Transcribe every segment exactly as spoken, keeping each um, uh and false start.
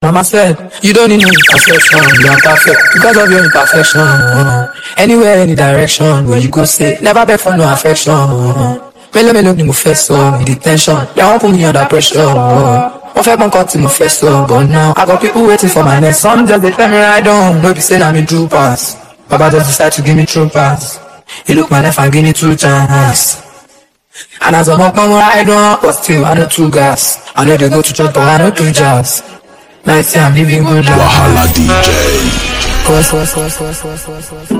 Mama said, you don't need no imperfection, you are perfect because of your imperfection. Anywhere, any direction, where you go say, never beg for no affection. Melo melo ni mo fẹ́ sọ, the tension, they won't put me under pressure. One fẹ́ pon cut mo fẹ́ sọ, but now I got people waiting for my next. Some just they tell me right on, no be say I'm in true pass. Baba just decide to give me true pass. He look my left and give me two chance. And as I'm up on ride on, but still I know two gas. I know they go to church, but I know two jobs. Now say I'm living good life. Wahala D J. What's, what's, what's, what's, what's, what's, what's,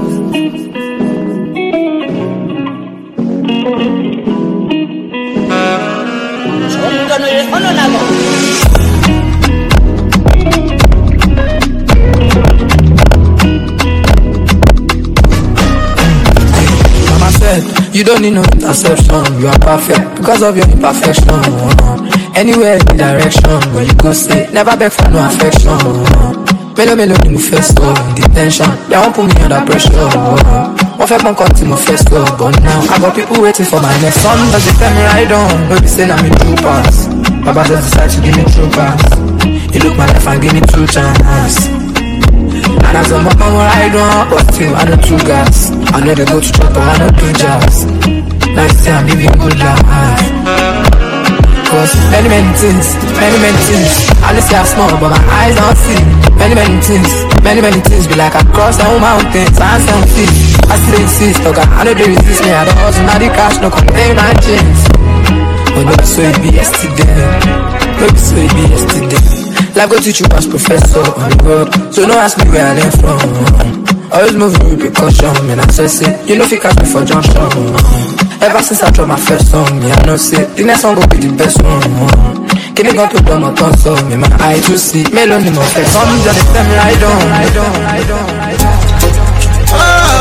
Mama said, you don't need no interception, you are perfect because of your imperfection. Anywhere, any direction, where you go say, never beg for no affection. Melo melo ni mo fẹ́ sọ, the tension, they won't put me under pressure. One fẹ́ pon cut mo fẹ́ sọ, but now I got people waiting for my next. Some just they tell me right on, no be say I'm in true pass. Baba just decide to give me true pass. He look my life and give me two chance. And as I'm up on ride on, but still I know two gas. I know they go to church, but I know two jobs. Now you say I'm living good life. Cause many, many things, many, many things. I know say I'm small, but my eyes don't see. Many, many things, many, many things. Be like I cross the whole mountains, I don't see. I still insist, okay, I know they resist me. I don't hustle, now the cash, no contain my jeans. But no, so it be yesterday. No, so it be yesterday. Life go teach you as professor on the road. So don't ask me where I came from. Always moving with precaution, man, I say, say, you know if you catch me for junction. Ever since I dropped my first song, me I know say, the next one go be the best one. Can you go to the my tongue, so me my eye to see, melon in my face. Some just tell me I don't, I don't, I don't, I don't. Oh,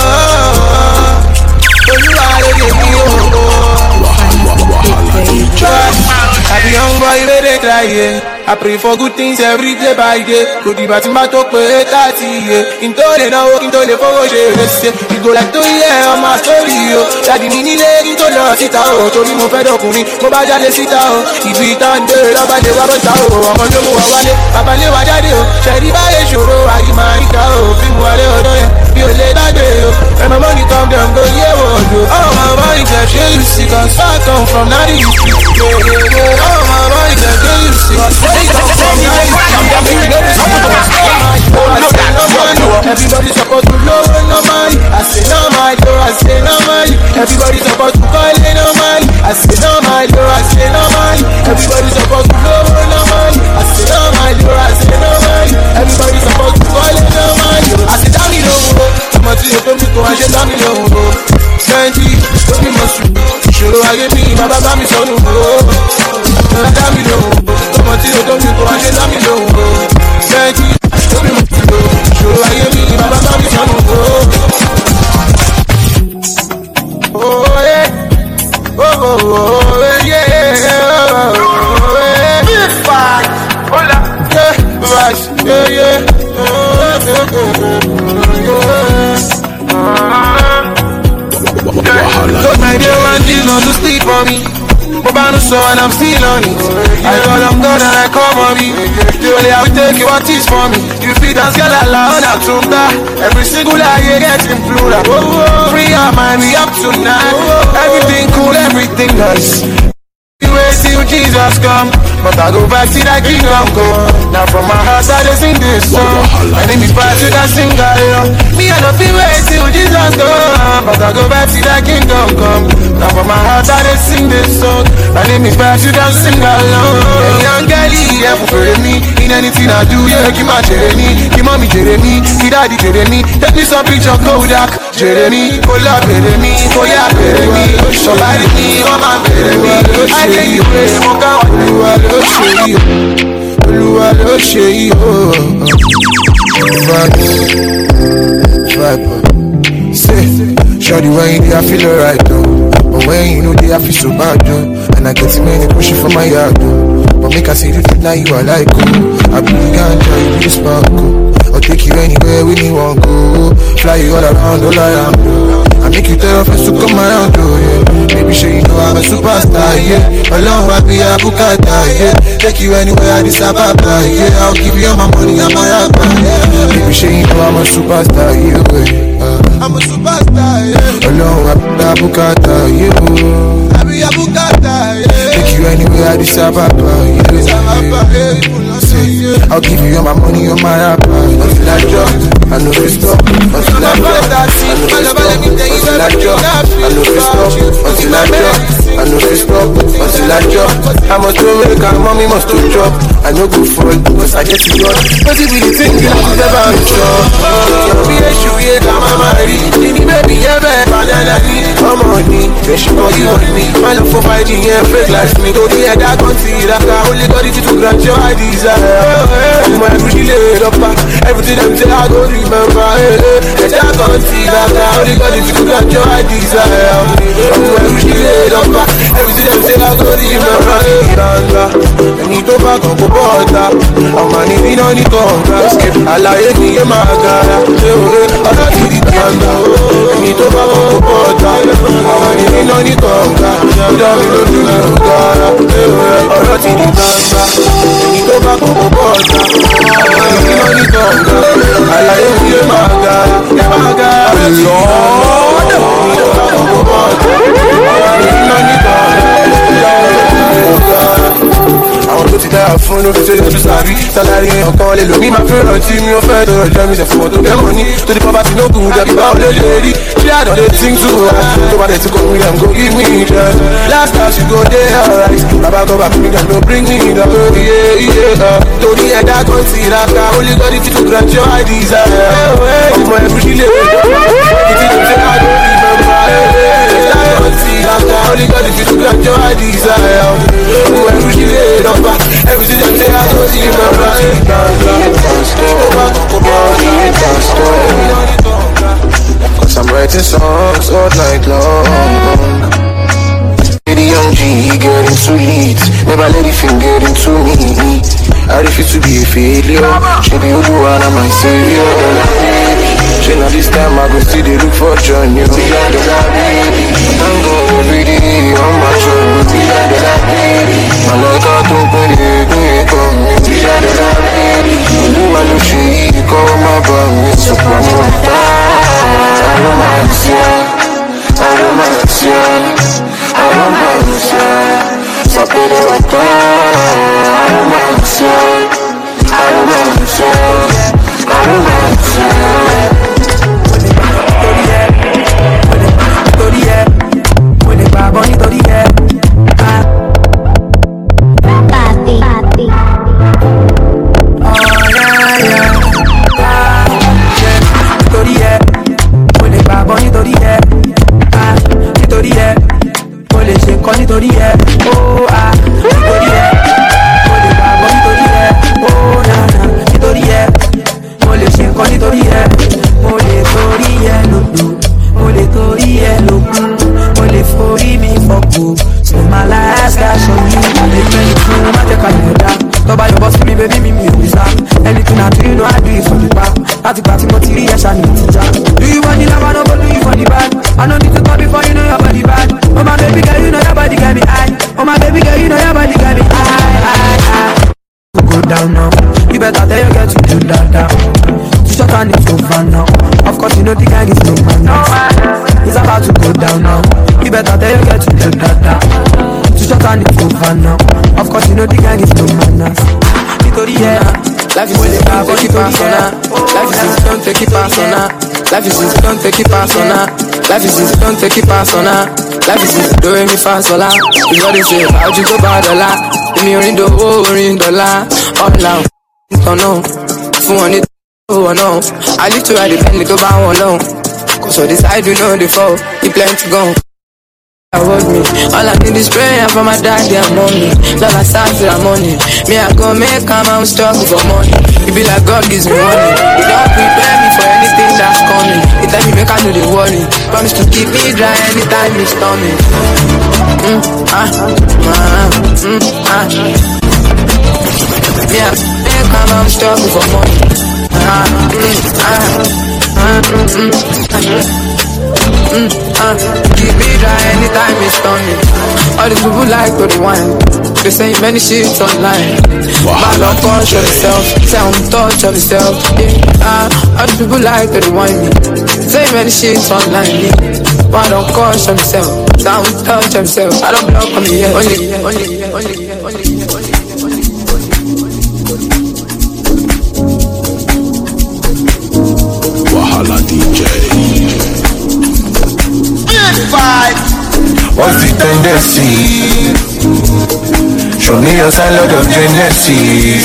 you are the I be young boy, where they cry, yeah. I pray for good things every day by day. Go the batting back up with thirty, yeah. Into the now, into the forward, yeah. You go like to hear my story, yo. Daddy, me need into the sit out. Told me more fed up with me. Go back and sit out. If we turn the rubber, they were out. I'm on the move, I want it. Papa, you are daddy, yo. Sherry, by a show, I give my cow. Film, what they you lay that day, yo. And my money come down, go, yeah, what do. Oh, my money, that shit, you see, cause I come from ninety. Yeah, yeah, yeah. Oh, my money, that shit, you see, cause everybody supposed to know no money. I say no my door, I say no money. Everybody supposed to call it no money. I say no my door, I say no money. Everybody supposed to know no money. I say no my door, I say no money. Everybody supposed to call it no money. I say damn it no more. I'ma tell you come to I say damn it no more. Sandy, don't be must show I get me, Baba got me so no more. Damn it no more. I'ma tell you come to I say damn it no more. Sandy, don't be must show I get me, Baba got me so no more. Oh yeah, oh oh oh yeah, oh yeah, big fight, hola, yeah, right, yeah yeah, cause my dear one is not to sleep on me. But I know so and I'm still on it. I call them God and I call mommy. Only I will take you what is for me. You feel dance girl alone out to that. Every single lie you get in plural. Free your mind, we up tonight. Everything cool, everything nice. You wait till Jesus come, but I go back to that kingdom come. Now from my heart I just sing this song. My name is back to that singer. Me I don't feel wait till Jesus come, but I go back to that kingdom come. Now from my heart I just sing this song. My name is back to that singer. Hey young girlie, yeah for me. In anything I do, yeah keep my Jeremy, keep mommy Jeremy, keep daddy Jeremy. Take me some picture Kodak, Jeremy, Kola Jeremy, Koya Jeremy. Somebody me, oh my Jeremy. I tell you, smoke out. Olúwa ló ṣe yìí o, Olúwa ló ṣe yìí o. Vibe, say, shawty when you dey I feel alright though, but when you know dey I feel so bad though, and I get too many pushing for my yard though. But make I say the thing now you are like oh, I be the ganja, you be the sparkle. I'll take you anywhere when you want go, fly you all around, all around though. I make you tell friends to come around, oh yeah. Baby, sure you know I'm a superstar, yeah. Alone, I be a bukata, yeah. Take you anywhere, Addis Ababa. Yeah, I'll give you all my money and my appa. Yeah. Baby, sure you know I'm a superstar, you. Uh, I'm a superstar, yeah. Alone, I'm a bukata, you. I be a bukata, yeah. Take you anywhere, Addis Ababa. Yeah. Addis Ababa, yeah. I'll give you all my money on my appa. Until I drop, I know it's stop. Until I drop, I know it's stop. Until I drop, I know it's stop. Until I drop, I know it's stop. Until I drop, I must go make and mommy must to drop. I know go fall, cause I get you God. Cause it be the thing that you never sure. You'll be a shoe, yeah, come on, marry. Diddy baby, yeah, baby, banana, come on me. They should call you on me. My love for five G, yeah, fake like me. Don't be a dark country, that I only got it to grant your desire. My pretty laid up, everything I'm saying I don't remember. It's a country that I only got it to grant your desire. My pretty laid up, everything I'm saying I don't remember. I need to back up a border. I'm a need on the congress. I like me, my guy. I don't need the thunder. I need to back up a border. I'm a need on the congress. I don't need the thunder. I don't need the thunder. I need to back up a border. I'm a need on the congress. I like me, my guy. My guy. Lord. I need to back up a border. I'm a need on the àwọn tó ti dára fún ló fi ṣe lójú sáré sálárì ọkàn lè lò ní máa fẹ́ràn tí mi ò fẹ́ tó rẹ̀ jẹ́ mi ṣe fún ọ tó fẹ́ mọ́ ní tó di pọ́pá tí ló kù jẹ́ kí báwo lè lè rí ṣé àdán lè tí ń tù wá tó bá dẹ̀ tí kò rí dem go give me interest last time she go dey alright bàbá tó bá fi dem no bring me down iye iye torí ẹ̀dá kan ti ra ká only God fit to grant your desire ọmọ ẹ̀rú sílẹ̀ ìdí tó ṣe ká ló rí mẹ́fà ẹ̀dá kan ti ra ká only God fit to grant your desire ọmọ ẹ̀rú sílẹ̀ lọ́pàá everything dem say I go see my right cause I'm writing songs all night long. The young G getting too late, never let it feel getting to me. I refuse to be a failure. She be the one of my savior. She know this time I go see they look for John. You I'm going every day on my journey. I like how to put it in. You want to see you call my body. So I'm gonna die. I don't mind, yeah. I don't mind, yeah. I don't mind, yeah. So put it like that. I don't mind, yeah. I don't mind, yeah. I don't mind, yeah. When it grab on you, thirty, yeah. Papi, papi. Oh, yeah, yeah. Ah, yeah. thirty, yeah. When it grab on you, thirty, yeah. Ah, thirty, yeah. When it shake on you, thirty, yeah. Oh, ah, thirty, yeah. When it grab on you, thirty, yeah. Oh, nah, nah, thirty, yeah. When it shake on you, thirty, yeah. When it thirty, yeah, no, no. When it thirty, yeah, no, no. Only for me for cool. So my last cash on you. I make many cool, I take a new down. Talk about your boss for me, baby, me, me, deserve. Anything I do, you know I do it for the back. Party, party, material, I need to jam. Do you want the love, I don't go do you for the bad. I don't need to call before you know your body bad. Oh my baby girl, you know your body got me high. Oh my baby girl, you know your body got me high, high, high. Go down now. You better tell your girl to do that down. To shut down it's over now. Of course you know the gang is no man now. It's about to go down now. You better tell your girl to do that down. To shut down it's over now. Of course you know the gang is no man now. Victory, yeah. Life is easy, don't take it personal. Life is easy, don't take it personal. Life is easy, don't take it personal. Life is easy, don't take it personal. Life is easy, do it me fast, sola. You know they say, how'd you go by the la? Give me ring the oh, ring the la. All now, don't know. If you want it, oh no. I live to ride the Bentley, go buy one loan. Cause so this side we know the fall, he plan to go. I hold me, all I need is prayer for my daddy and mommy. Love I start to the money. Me I go make come and struggle for money. It be like God gives me money. He don't prepare me for anything that's coming. He tell me make I know the worry. Promise to keep me dry anytime it's stormy. Mm, ah, ah, mm, ah. Me I make come and struggle for money. Ah, mm, ah, ah, mm, mm, ah. Mm, uh, keep me dry anytime it's stormy. All these people like to rewind. They say many shit online. Man, don't touch yourself. Say I'm touch of yourself. Yeah, uh, all these people like to rewind me. Say many shit online. Man, don't touch yourself. Say I'm touch of yourself. I don't block on me yet. Only, only, only, only, only. Wahala D J. What's the tendency? Show me your sign, Lord of Genesis.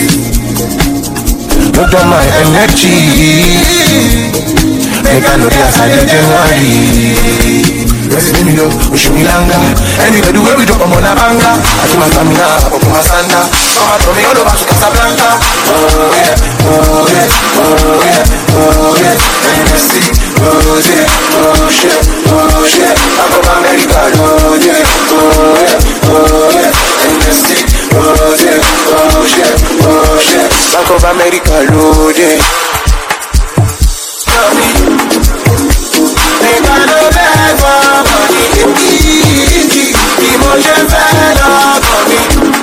Look at my energy. Make I know the outside of January. Yes, me know, we should be longer. Anyway, the way we drop, I'm on a banger. I do my stamina, I put my sanda. Come on, throw me all over to Casablanca. Oh yeah, oh yeah, oh yeah, oh yeah. Tennessee, oh yeah, oh shit, oh shit. I'm from America, oh yeah, oh yeah, oh yeah. Tennessee, oh yeah, oh shit, oh shit. Bank of America, oh yeah. They got no bag for money. Emotion fell up on me.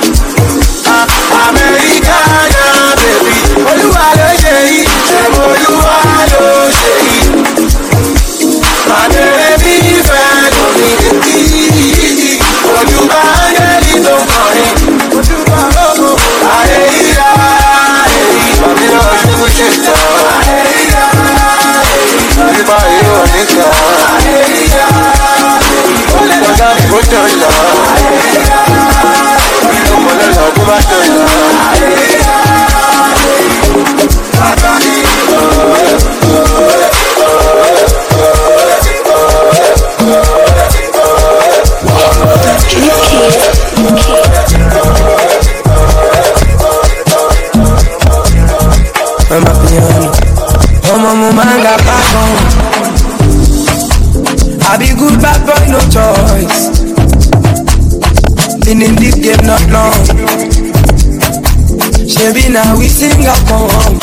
Americana, baby. Oluwa lo ṣe yìí, ṣe Oluwa lo ṣe yìí. Màdèrè bí ìfẹ́ tó ní èyí. Ojúbà ángẹ́lì tó kọrin. Ojúbà lóko. Ayé ìyá èyí. Màmí lọ ṣubú ṣe tán. Ayé ìyá èyí. Nígbà yóò níta. Ayé ìyá èyí. Ó lè lọ́jà ní kó tó lọ. Ayé ìyá èyí. Ìjọba lọ́la tó bá tó lọ. Ayé ìyá èyí. Bàbá mi lọ. I'm a piano. I'm a manga back on. I be good bad boy, no choice. Been in this game not long. Shabby now we sing a song.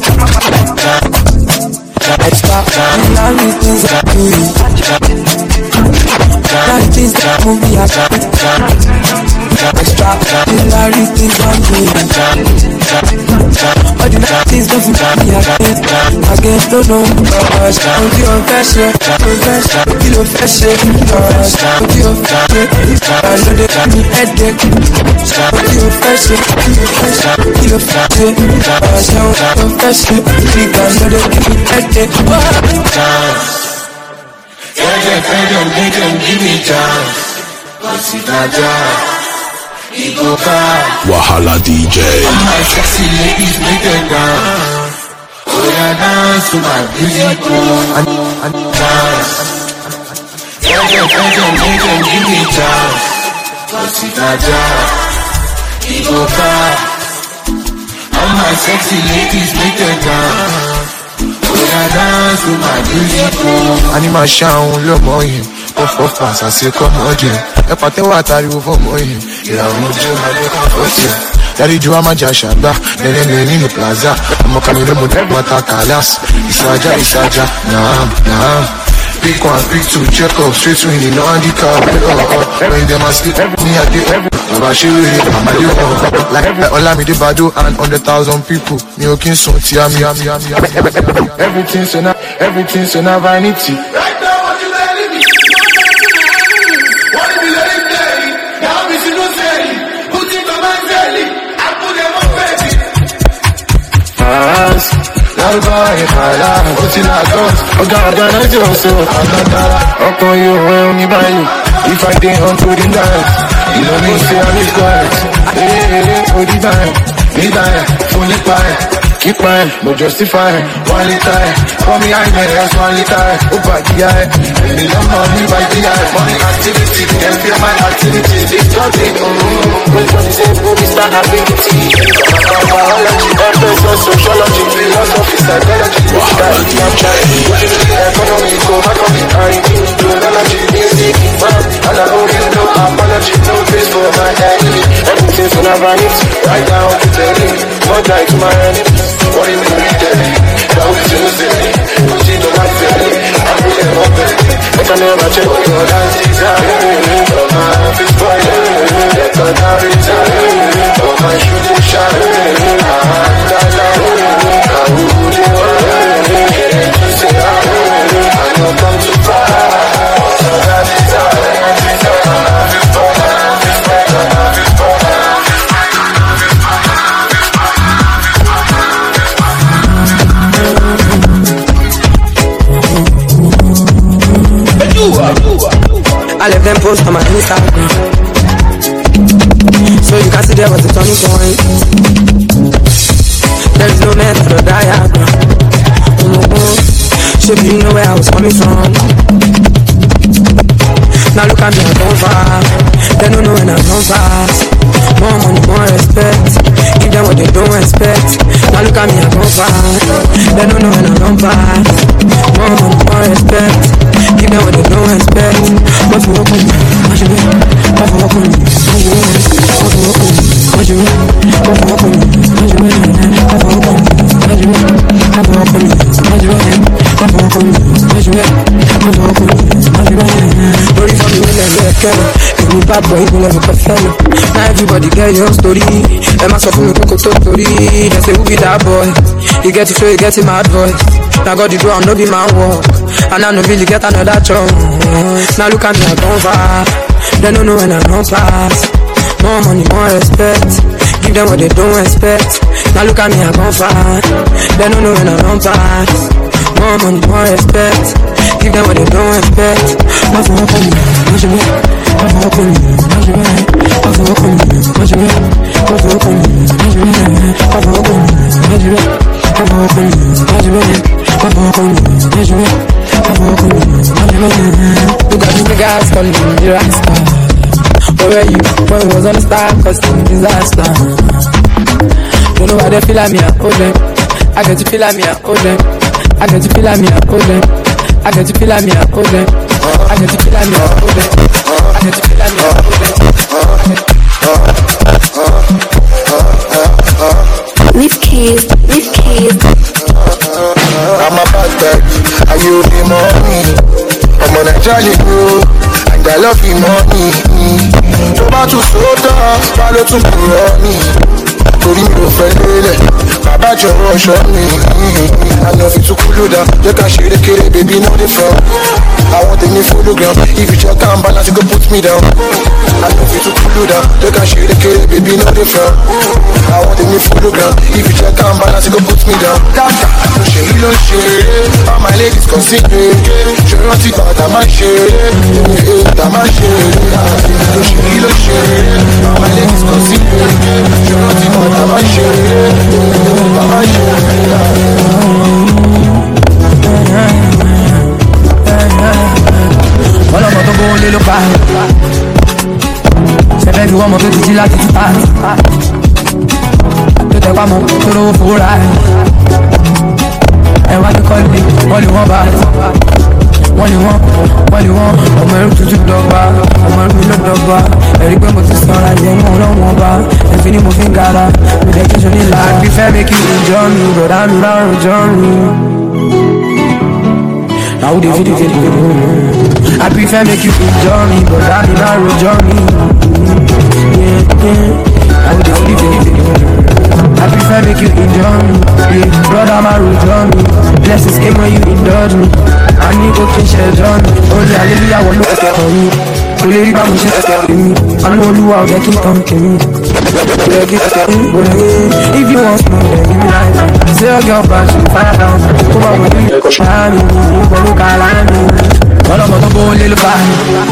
I stop and now we things I do. Now the things that move me up. I stop and now the things I'm doing. All the things don't fit me again. I guess don't know much. Don't you confession, confession, you don't fashion. Don't you confession, I know they got me headache. Don't you confession, you don't fashion. Don't confession, you know they got me headache. Yeah, yeah, yeah, make them give me chance. What's it a job? Wahala D J. All my sexy ladies make them dance. Oh yeah, dance to my music, oh and, and dance. Yeah, yeah, yeah, yeah, make them give me chance. What's it a job? Ego car. All my sexy ladies make them dance. Oh yeah, dance to my music, oh. Anima sound low boy. Puff puff pass, I say come on, Jim. If I tell what I do for boy, yeah, I'm not doing my work for you. Daddy Joe, I'm a Jashaba, then then in the plaza. I'm a coming to Mata Kalas. Isaja, Isaja, nah, nah. Pick one, pick two, check up, straight to in the handicap. When them asleep, me I do every. I'm she with it, I'm a do like all I me the badu and hundred thousand people. Me okay, so tia me, me, me, everything so now, everything so now vanity. Larga e fala, put in a ghost. Oh God, God, I do so. Up on you, well, me by you. If I did on to the dance, you know me, say I'm his quiet. Hey, hey, hey, oh, the time, the time, fully fine. Keep mine, no justify. One time, for me, I'm a ass, one time. Oh, by the eye, and me love money by the eye. Money activity, and feel my activity. This talking, oh, when you say, movie star ability. Biology, emphasis, sociology, philosophy, psychology. I'm trying, economy, so economy, I need technology, music, rap, and I don't really know apology, no place for my enemy. Everything's on a vanity, right now, I'm telling you, one guy to my enemy. What is the reason? That was just a thing. But you don't like to. I'm really not I can never check your lights. Oh my life is spoiled. Let the dark return. Oh my shooting shot. I would you want? You say I will. I know come to pass. So that is how I life is spoiled. Life is spoiled. Life is spoiled. I left them post on my Instagram, so you can see there was a turning point. There is no method or diagram. Mm-hmm. Should you know where I was coming from? Now look at me, I'm gone far. They don't know when I'm gone fast. More money, more respect. Give them what they don't expect. Now look at me, I'm gone far. They don't know when I'm gone fast. More money, more respect. Give them what they don't expect. What you walk on me? What you wear? What you walk on me? What you wear? What you walk on me? What you wear? What you walk on me? What you wear? What you walk on me? What you wear? What you walk on me? What you wear? What you walk on me? What you wear? What you walk on me? What you wear? Story for me, let me tell you. You bad boy, you never can fellow. Now everybody get your story. Them ask for me, coco to story. They say who be that boy? You get it flow, you get it mad voice. Now God the ground, no be my work. And I no really get another chance. Now look at me, I gone far. They don't know when I don't pass. More money, more respect. Give them what they don't expect. Now look at me, I gone far. They don't know when I don't pass. More money, more respect. Give them what they don't expect. What you walk on me? What you wear? What you walk on me? What you wear? What you walk on me? What you wear? What you walk on me? What you wear? What you walk on me? What you wear? What you walk on me? What you wear? What you walk on me? What you wear? Look at the guys calling me the rock star. Where were you when we was on the star? Cause it's a disaster. Don't know why they feel like me, I owe them. I get to feel like me, I owe them. I get to feel like me, I owe them. I get to feel like me, I owe them. I get to feel like me, I owe them. I get to feel like me, I owe them. Leave keys, leave keys. I'm a bad guy, and you the money. I'm on a jolly road, and I love you money. To bá tún sódà, bá ló tún kúrò ní. Torí mi ò fẹ́ lélẹ̀, bàbá jọ̀wọ́ ṣọ́ mi. Àná fi tún kúlò dá, jẹ́ ká ṣeré kéré, baby no dey from. I want a new photogram, if you check and balance, you go put me down. Àná fi tún kúlò dá, jẹ́ ká ṣeré kéré, baby no dey from. I want a new photogram, if you check and balance, you go put me down. Dada, ló ṣe yí ló ṣe é, all my ladies consider it. Ṣé rántí kan tá máa ṣe é, tá máa ṣe é. Ló ṣe yí ló ṣe é, all my ladies consider it. Ṣé rántí kan tá máa ṣe é, tá máa ṣe é. Ọlọ́mọ tó gbówó lé ló pa. Ṣẹ̀fẹ̀ fi wọ́n mọ tó ti jí láti ti pa. Tó tẹ pamọ́ tó lówó fowó ra ẹ̀. Ẹ wá ní kọ́lé, wọ́n lè wọ́n bá. Wọ́n lè wọ́n, wọ́n lè wọ́n. Ọmọ ẹrú tuntun dọ́gba, ọmọ ẹrú ló dọ́gba. Ẹ̀rí pé mo ti sanra yẹ mọ́ ọlọ́wọ́n bá. Ẹ̀fín ni mo fi ń gara, mo dẹ̀ kí n ṣe ní ìlà. I prefer make you enjoy me, bọ̀dá mi rárùn jọ mi. Now they feel it, I prefer make you enjoy me, but I mean I enjoy me. Yeah, yeah. Now they feel it, I prefer make you enjoy me. Yeah, brother, my enjoy me. Blessings came when you indulge me. I need to catch a journey. Only hallelujah, one look at me. So lady, I'm just at me. I know you are getting come to me. If you want me, then give me life. Say a girl back, she fire down. Come on, with me, go shine me. You go look at me. All of us go a little far.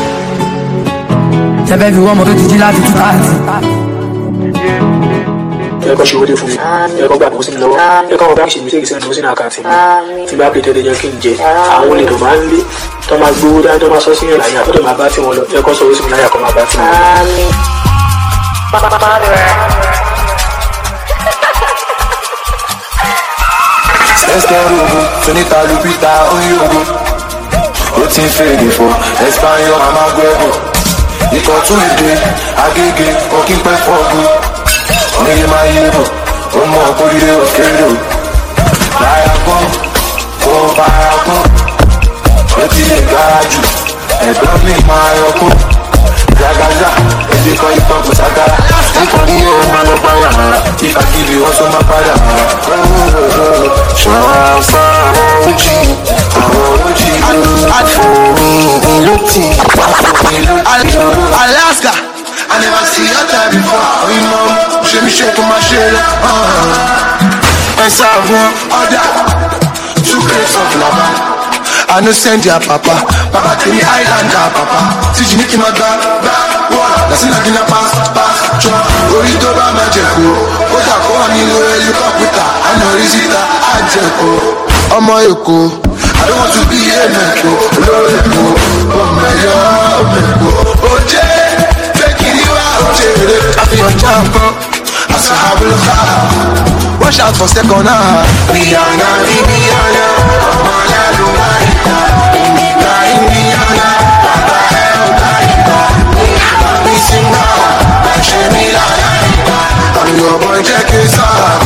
Tell everyone what to do, like to party. ẹ kọ́ ṣe owó dé fún mi ẹ kọ́ gbà kó sí mi lọ́wọ́ ẹ kọ́ wọn bá ṣe mi sí ìṣẹ́ ìdúró sínú àkáǹtì mi tí bá pété jẹ́ kí n jẹ àwọn olè tó máa ń lé tó máa gbowó dání tó máa sọ sí yẹn láyà tó dẹ̀ máa bá tí wọn lọ ẹ kọ́ sọ owó sí mi láyà kọ́ máa bá tí wọn lọ. Esquero, Sonita Lupita, Oyogo. Ó ti ń fèrè fò, Espanyol, Amaguebo. Ikọ̀ tún èdè, Agége, Òkín pẹ́ fọ́gbó. Oníyé máa yé bò, ó mọ kórìíre òkèrè o. Láyà gbọ́n, kó bára gbọ́n. Ó ti lè ga garage. Ẹ̀gbọ́n mi máa yọkún. Zagaza, if you call it up, Sagara. If I give you my number, if I give you also my father. Alaska, I never see your time before. We know, she me shake my shit. And someone other, two crates of lava. I no send your papa, papa to the island, papa. See you making my back, back, water. That's in a dinner pass, pass, chop. Orito ba majeko, Ota ko ani lo helicopter. I know risita, ajeko. Omo Eko, I don't want to be a meko. Loreko, oh my God, meko. Oje, taking you out, oje. I feel jump up, as I have a look. Watch out for second half. We are not, we are not. Oh my God. Your boy check his out.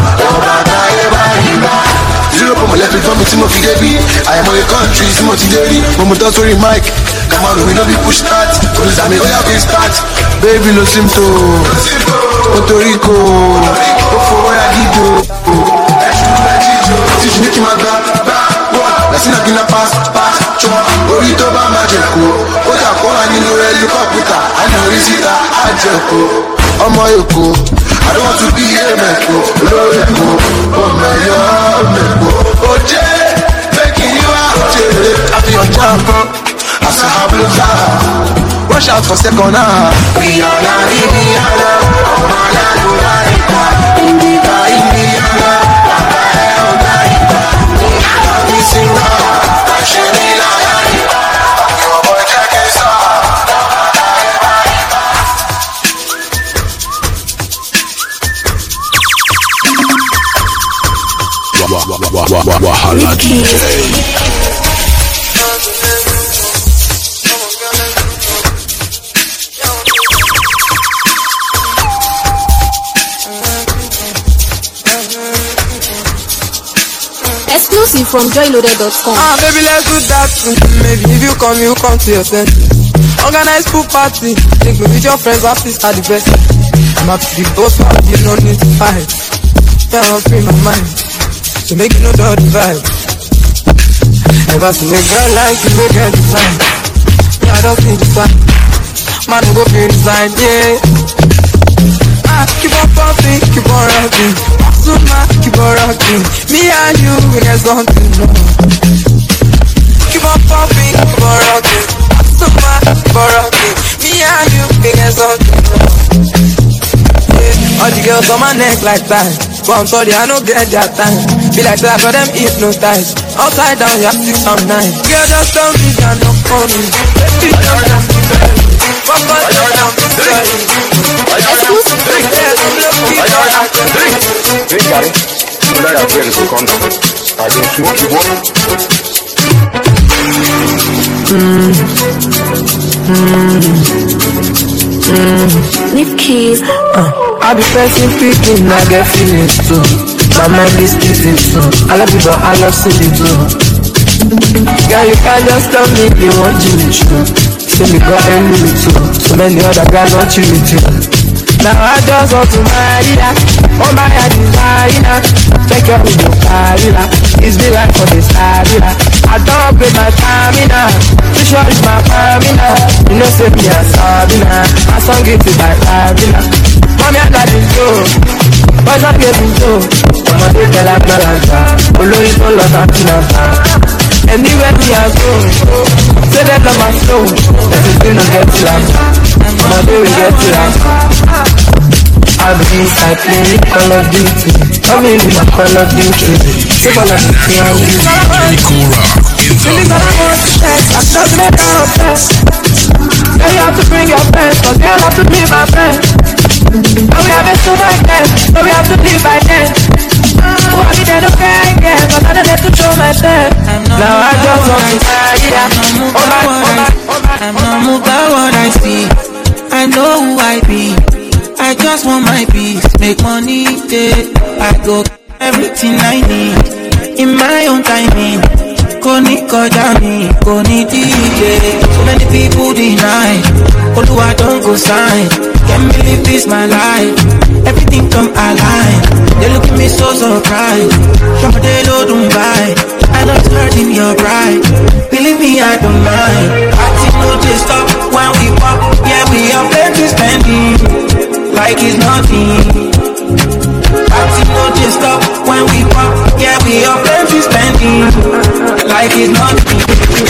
Zero for my left for me, Timothy Debbie. I am on the country, Timothy Debbie. Moment out sorry, Mike. Come on, we don't be push start. Police are me, oh yeah, we start. Baby, no symptom. Puerto Rico. Oh, for what I did, oh. Teach me to my back, back. Let's see, I'm pass, pass. Orito ba majeko. Ota ko ani lo helicopter. I know risita, ajeko. Omo Eko, I don't want to be a meko. Loreko, oh my God, meko. Oje, making you out, oje. I feel your jump up, as I have looked out. Watch out for second half. We are not Indiana, oh my God, Indica, Indiana, Papa, Indica. We sing now, I should be like your boy check his out. Wahala D J. Exclusive from joy loaded dot com. Ah, baby, let's do that. Maybe if you come, you come to your senses. Organize pool party. Take me with your friends, artists are the best. I'm up to the boss, you no need to fight. Yeah, I'm free my mind. So make you know the vibe. Never seen a girl like you, make her design. Yeah, I don't need to fight. Man, go feel design, yeah. Ah, keep on pumping, keep on rocking. Suma, keep on rocking. Me and you, we get something wrong. Keep on pumping, keep on rocking. Suma, keep on rocking. Me and you, we get something wrong. Yeah, all the girls on my neck like that. But I'm sorry, I don't get their time. Be like that, for them hypnotized. Outside down, you have six and nine. Girl, just tell me you're not funny. Baby, don't have to tell me. Fuck us, don't have to tell me. Exclusive from Hey, Gary, you know that friend is a condom. I don't smoke you walk. Mm. Mm. Mm. With keys. Uh, I be pressing picking, I get feelings too. My mind is speaking too. I love you, but I love silly too. Girl, you can't just tell me you want Jimmy true. Say me got a limit too. So many other guys want you too. Now I just want to marry that. Oh my God, designer. Take your with your carrier. It's me like for the stamina. I don't pay my stamina. You sure it's my stamina. You know say me a Sabina. My song get it by Sabina. Mommy I got this too. Boys I get this too. I'm a big girl like Malanta. Olórí tó lọ Santinanta. Anywhere me I go. Say that love my soul. This is gonna get to last. My baby get to last. I'll be inside playing Call of Duty. Come in with my Call of Duty. Say Call of Duty and we Feelings that I want to test, I just make out of test. Girl, you have to bring your friends, cause girl have to be my friend. And we have it so like that, so we have to live by then. Oh, I be there to cry again, but I don't have to show myself. Now I just want to try, yeah. Oh my, oh my, oh my. I'm not moved by what I see. I know who I be. I just want my peace, make money, yeah. I go everything I need in my own timing. Koniko kọjá mi, kò ní D J. So many people deny, Oluwa don't go sign. Can't believe this my life, everything come alive. They look at me so surprised, somebody low don't buy. I don't hurt in your pride, believe me I don't mind. Party no they stop when we pop, yeah we are plenty spending, like it's nothing. Party no they stop when we pop, yeah we are plenty spending, like it's nothing.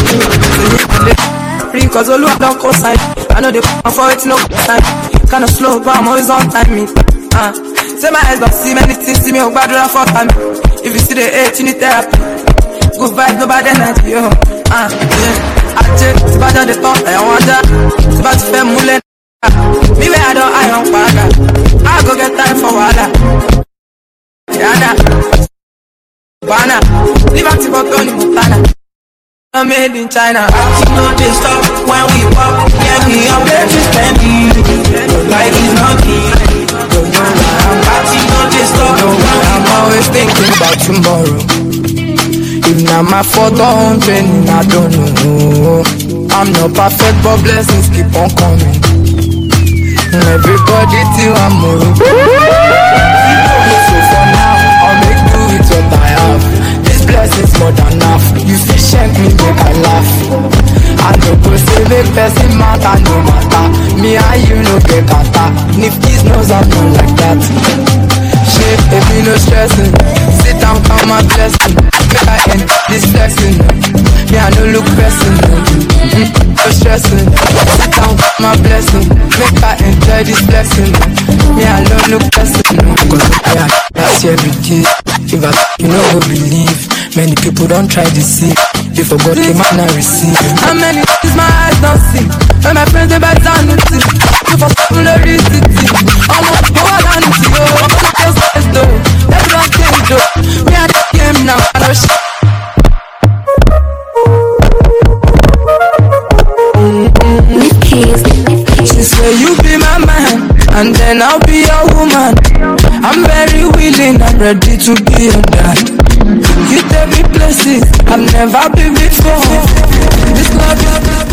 Free cause all I don't go side, I know they come for it no time. Kinda slow but I'm always on time me. Uh, say my eyes don't see many things, see me oh bad for time. If you see the hate you need therapy. Good vibe nobody night yo. Uh, yeah. I check, it's bad on the top, I want that. It's about to fair mule. Me where I don't I don't paga. I go get time for water. Yana Bana leave out to Tony Montana. I'm made in China. Party no they stop when we pop, yeah we are plenty spending, like it's nothing. Party no they stop. I'm always thinking about tomorrow. If not my fault or training, I don't know. I'm not perfect, but blessings keep on coming. Everybody till I'm more. So for now, I'll make do with what I have. This blessing's more than enough. You feel shank me, make I laugh. I know go say make person matter, no matter. Me and you no get kata. If this knows I'm not like that. Shit, if you no stressing, sit down, count my blessing. Make I end this flexing. Me I no look pressing, mm, no stressing. Sit down, count my blessing. Make I enjoy this blessing. Me I no look pressing. Cause I that's every day. If I you know go believe, many people don't try to see. They forgot the man I receive. How many things my eyes don't see? When my friends they better than it. You for some the city. I'm not go on to you. I'm not just as though. Everyone can do. Me I game now. I know shit. She say you be my man, and then I'll be your woman. I'm very willing, I'm ready to be your dad. You take me places I've never been before. This love is